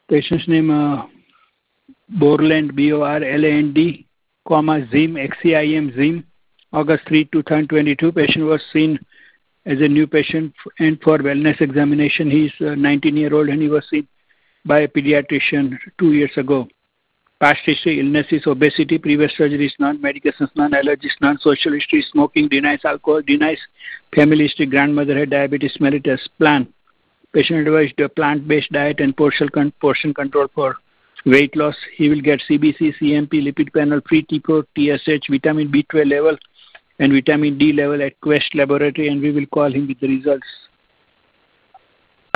Patient's name Borland, Borland, Zim, XCIM, Zim, August 3, 2022. Patient was seen as a new patient and for wellness examination. He is 19-year-old and he was seen by a pediatrician 2 years ago. Past history, illnesses, obesity, previous surgeries, none, medications, none, allergies, none, social history, smoking, denies alcohol, denies family history, grandmother had diabetes mellitus, plan. Patient advised a plant-based diet and portion control for weight loss. He will get CBC, CMP, lipid panel, free T4, TSH, vitamin B12 level and vitamin D level at Quest Laboratory, and we will call him with the results.